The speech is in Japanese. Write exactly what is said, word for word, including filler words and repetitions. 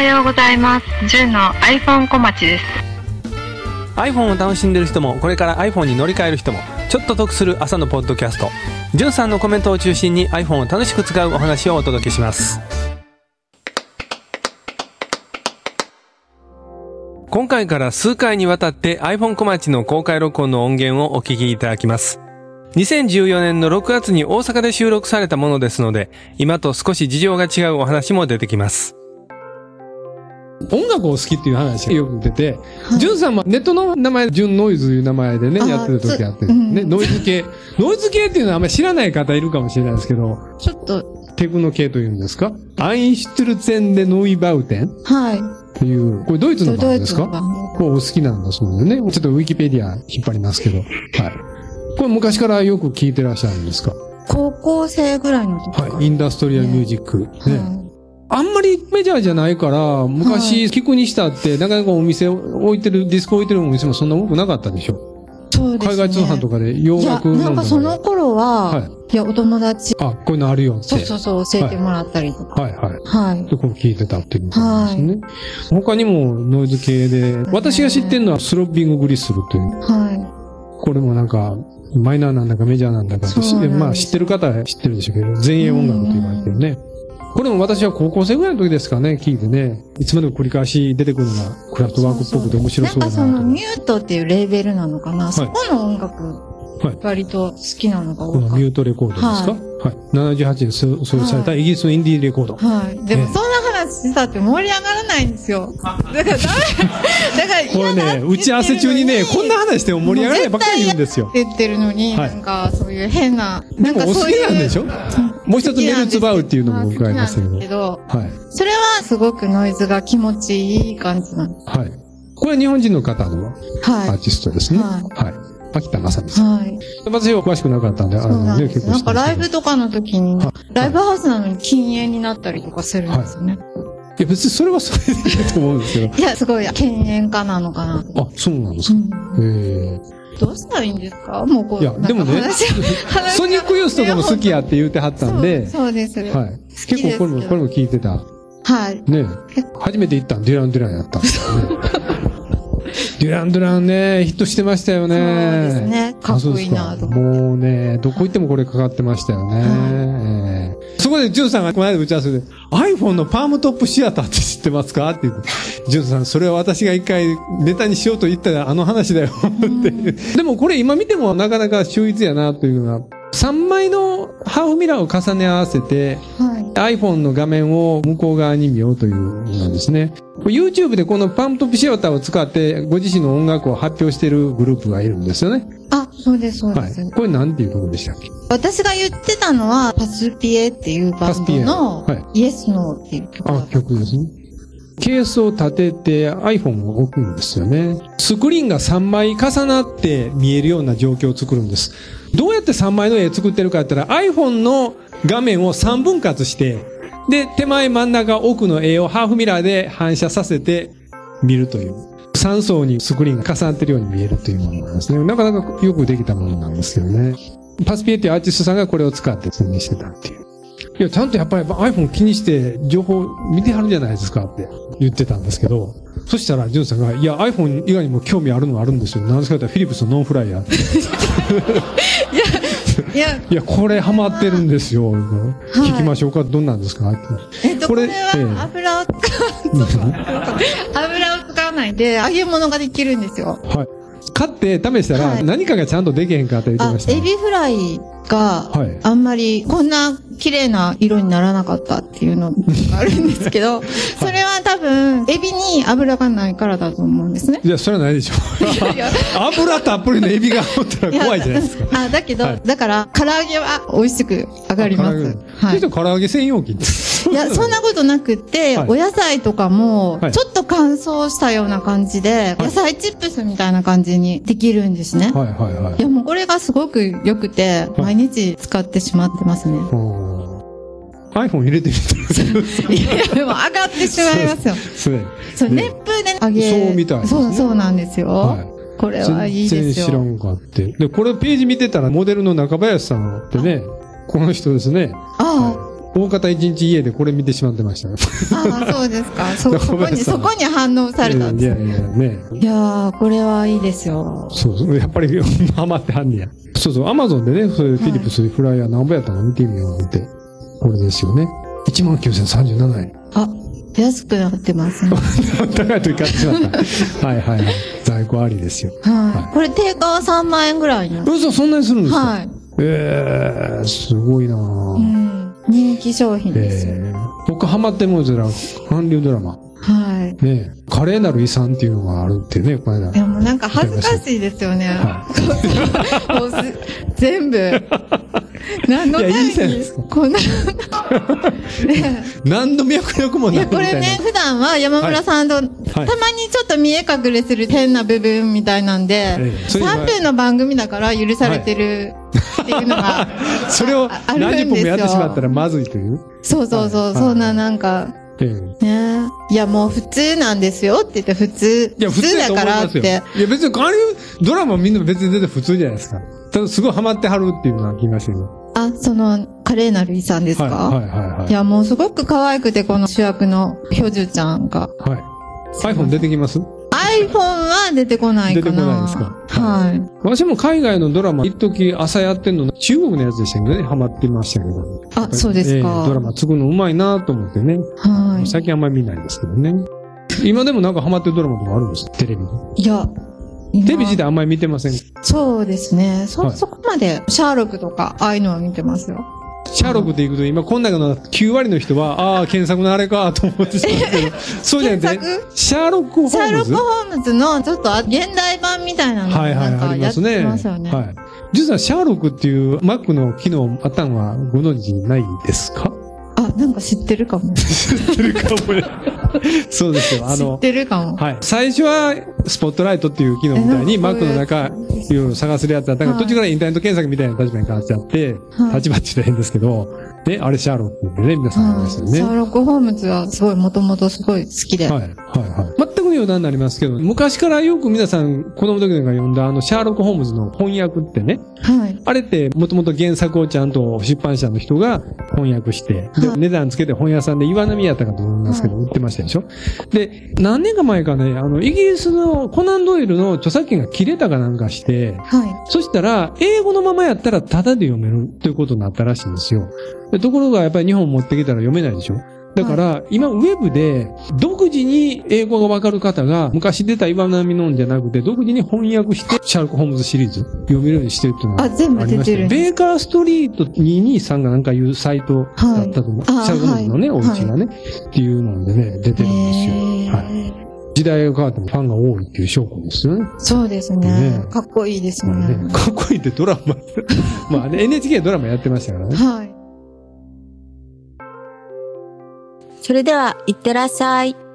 はようございます。じゅんの iPhone 小町です。 iPhone を楽しんでる人もこれから iPhone に乗り換える人もちょっと得する朝のポッドキャスト、じゅんさんのコメントを中心に iPhone を楽しく使うお話をお届けします。今回から数回にわたって iPhone 小町の公開録音の音源をお聞きいただきます。にせんじゅうよねんのろくがつに大阪で収録されたものですので、今と少し事情が違うお話も出てきます。 音楽を好きっていう話がよく出て、ジュンさんもネットの名前、ジュンノイズという名前でね、やってる時あって、ね、うん、ノイズ系。ノイズ系っていうのはあんまり知らない方いるかもしれないですけど、 ちょっと、 テクノ系というんですか？アインシュトゥルツェンデノイバウテンはい。 っていう、これドイツの番ですか？これお好きなんだそうでね。ちょっとウィキペディア引っ張りますけど、はい。これ昔からよく聞いてらっしゃるんですか？ 高校生ぐらいの時。 はい。インダストリアルミュージック。ね。 はいあんまりメジャーじゃないから、昔、聞くにしたって、なかなかお店置いてる、ディスコ置いてるお店もそんな多くなかったでしょ。 そうですね。 海外通販とかで洋楽の。 いや、なんかその頃は、はい、いや、お友達。 あ、こういうのあるよって。 そうそうそう、教えてもらったりとか。 はい、はい、はい。 はい。 で、これ聞いてたっていうことですね。はい。他にもノイズ系で、私が知ってるのはスロッピンググリスルという。 はい。 これもなんか、マイナーなんだかメジャーなんだかって、まあ知ってる方は知ってるでしょうけど、前衛音楽と言われてるね。これも私は高校生ぐらいの時ですかね、聞いてね、いつまでも繰り返し出てくるのがクラフトワークっぽくて面白そうだなと。 なんかそのミュートっていうレーベルなのかな、はい、そこの音楽、はい、割と好きなのが多かった。このミュートレコードですか？はい。はい、ななじゅうはちねん創設されたイギリスのインディーレコード。 はい。でもそんな話したって盛り上がらないんですよ。だからダメ。だからこれね、打ち合わせ中にね、こんな話しても盛り上がらないばっかり言うんですよ。 って言ってるのに、はい、なんかそういう変な、 なんかそういう。でもお好きなんでしょ？もう一つメルツバウっていうのも伺いましたけど。 はい。それはすごくノイズが気持ちいい感じなんです。 はい。これは日本人の方のアーティストですね。はい。はい。秋田正美さん。はい。私は詳しくなかったんで、あのね、結構。 なんかライブとかの時に、ライブハウスなのに禁煙になったりとかするんですよね。 いや、別にそれはそれでいいと思うんですけど。 いや、すごい、禁煙家なのかな。 あ、そうなんですか。へえ。 どうしたらいいんですか？もうこう。 いや、でもね、ソニックユースとかも好きやって言うてはったんで。 そうです。 はい。結構これも、これも聞いてた。 はい。 ね初めて行ったんデュラン・デュランやったんですよね。デュラン・デュランね、ヒットしてましたよね。 そうですね。かっこいいなと。 もうね、どこ行ってもこれかかってましたよね。そこでジュンさんがこの間打ち合わせで iPhone のパームトップシアターって知ってますかって言って、ジュンさん、それは私が一回ネタにしようと言ったらあの話だよって。でもこれ今見てもなかなか秀逸やなというのが、さんまいのハーフミラーを重ね合わせて、はい、iPhone の画面を向こう側に見ようというのなんですね。YouTube でこのパームトップシアターを使ってご自身の音楽を発表しているグループがいるんですよね。 あ、そうです、そうです。 はい、これなんていうところでしたっけ？ 私が言ってたのは、パスピエっていうバンドの、はい、イエスノーっていう曲。 あ、曲ですね。ケースを立てて iPhone を置くんですよね。スクリーンがさんまい重なって見えるような状況を作るんです。どうやってさんまいの絵作ってるかって言ったら iPhone の画面をさんぶん割して、で、手前真ん中奥の絵をハーフミラーで反射させて見るという。さん層にスクリーンが重なってるように見えるというものなんですね。なかなかよくできたものなんですけどね。パスピエっていうアーティストさんがこれを使って説明してたっていう。いや、ちゃんとやっぱり iPhone 気にして情報見てはるじゃないですかって言ってたんですけど、そしたらジュンさんが、いや、iPhone 以外にも興味あるのはあるんですよ。何ですかって言ったらフィリップスのノンフライヤーって。 いや、いや、 いや、これハマってるんですよ。はい、聞きましょうか。どんなんですかって。 えっと、これは油を使わ油を使わないで揚げ物ができるんですよ。 はい。買って試したら何かがちゃんとできへんかって言ってました、ね。 エビフライがあんまりこんな綺麗な色にならなかったっていうのがあるんですけど、それは多分エビに油がないからだと思うんですね。 いや、それはないでしょ。油たっぷりのエビがおったら怖いじゃないですか。 あ、だけど、はい、だから唐揚げは美味しく上がります。 はい。ちょっと唐揚げ専用機って。 いや、そんなことなくって、はい、お野菜とかも、ちょっと乾燥したような感じで、はい、野菜チップスみたいな感じにできるんですね。はいはいはい。いや、もうこれがすごく良くて、はい、毎日使ってしまってますね。 iPhone 入れてみたら。 いやいや、でも上がってしまいますよ。 そうそう、熱風で揚げ。 そうみたいな、ね。 そう、そうなんですよ。はい。これはいいですよ。 全然知らんかって。で、これページ見てたら、モデルの中林さんってね、この人ですね。 ああ。 大方一日家でこれ見てしまってましたね。 ああ、そうですか。そ、そこに、そこに反応されたんですね。 いやいやね。 いやー、これはいいですよ。 そうそう。やっぱりハマってはんねや。そうそう。アマゾンでね、それフィリプスフライヤー何ぼやったの見てみようって。これですよね。いちまんきゅうせんさんじゅうななえん。 あ、安くなってますね。 高い時買ってしまった。はいはいはい。在庫ありですよ。 はい。はい、これ定価はさんまんえんぐらいになる。 嘘、そんなにするんですか？ はい。 ええー、すごいなぁ。うん。 人気商品ですよ。 えー、僕ハマってもんですら、韓流ドラマ。 はい。 ねえ、華麗なる遺産っていうのがあるってね、この間。 いや、もうなんか恥ずかしいですよね。はい、もうす全部。何のために、こんな、 ね、何の脈絡もないみたいな。 いや、これね、普段は山村さんと、はい、たまにちょっと見え隠れする変な部分みたいなんで、ええ、さんぷんの番組だから許されてるっていうのが、はい、 それを何十分もやってしまったらまずいという。 そうそうそう、はい、そんななんか、ええ、ねいやもう普通なんですよって言って普通。 いや普通だからって。いや別に、あれドラマみんな別に出て普通じゃないですか。ただすごいハマってはるっていうのは聞きましたけど。 あ、その、華麗なる遺産ですか？はいはいはい、はい。いやもうすごく可愛くて、この主役のヒョジュちゃんが。 はい。iPhone 出てきます？ iPhone は出てこないかな。出てこないですか？はい。 私も海外のドラマ、一時朝やってんの、中国のやつでしたけどね、ハマってましたけど。 あ、そうですか、 えー。ドラマ作るのうまいなと思ってね。はい。最近あんまり見ないですけどね。今でもなんかハマってるドラマとかあるんですテレビに。 いや、 テレビ自体あんまり見てません。 そうですね。そ、はい、そこまで、シャーロックとか、ああいうのは見てますよ。 シャーロックって言うと、今、この中のきゅうわりの人は、ああ、検索のあれか、と思ってしまうけど、そうじゃなくて、シャーロック・ホームズ。 シャーロック・ホームズの、ちょっと、現代版みたいなのが、なんか、やってますよね。はいはい、はい。 実は、シャーロックっていう Mac の機能あったのは、ご存知ないですか？ あ、なんか知ってるかも。 知ってるかも。そうですよ。あの、 知ってるかも。 はい。最初は、スポットライトっていう機能みたいに、Mac の中、いろいろ探せるやつだったから、途中からインターネット検索みたいな立場に変わっちゃって、はい、立場って言ったら変ですけど、ね、あれシャーロックでね、皆さんありますよね。 シャーロック・ホームズはすごい、もともとすごい好きで。はい、はい、 はい。全く余談になりますけど、昔からよく皆さん、子供の時なんか読んだあの、シャーロック・ホームズの翻訳ってね、はい。あれって、もともと原作をちゃんと出版社の人が翻訳して、で、はい、値段つけて本屋さんで岩波やったかと思いますけど、はい、売ってましたでしょ？で、何年か前かね、あの、イギリスのコナン・ドイルの著作権が切れたかなんかして、はい。そしたら、英語のままやったらタダで読めるということになったらしいんですよ。でところがやっぱり日本持ってきたら読めないでしょ？だから、はい、今ウェブで独自に英語がわかる方が昔出た岩波のんじゃなくて独自に翻訳してシャーロック・ホームズシリーズ読めるようにしてるっていうのがありました。あ、全部出てるんです。ベーカーストリートにひゃくにじゅうさんがなんかいうサイトだったと思う。はい、シャーロック・ホームズのね、はい、お家がね、はい、っていうのでね、出てるんですよ。はい。時代が変わってもファンが多いっていう証拠ですよね。 そうですね。ねかっこいいですね。ねかっこいいってドラマ。まあ、ね、エヌエイチケー ドラマやってましたからね。はい。 それでは、いってらっしゃい。